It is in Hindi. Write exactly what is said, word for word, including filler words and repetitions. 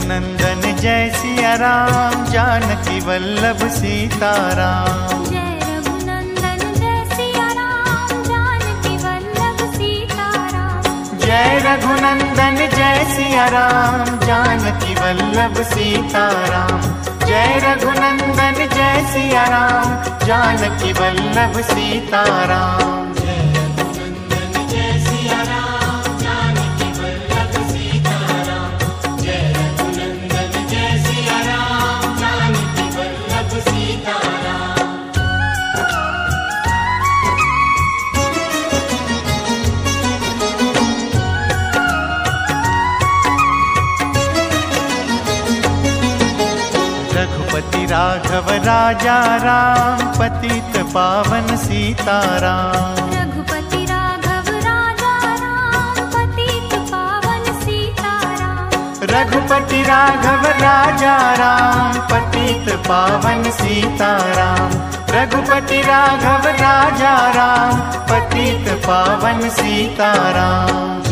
रघुनंदन जय सिया राम, जानकी वल्लभ सीताराम। जय रघुनंदन जय सिया राम, जानकी वल्लभ सीताराम। जय रघुनंदन जय सिया राम, जानकी वल्लभ सीताराम। जय रघुनंदन जय सिया राम, जानकी वल्लभ सीताराम। रघुपति राघव राजा राम, पतित पावन सीताराम। रघुपति राघव राजा राम, पतित पावन सीताराम। रघुपति राघव राजा राम, पतित पावन सीताराम। रघुपति राघव राजा राम, पतित पावन सीताराम।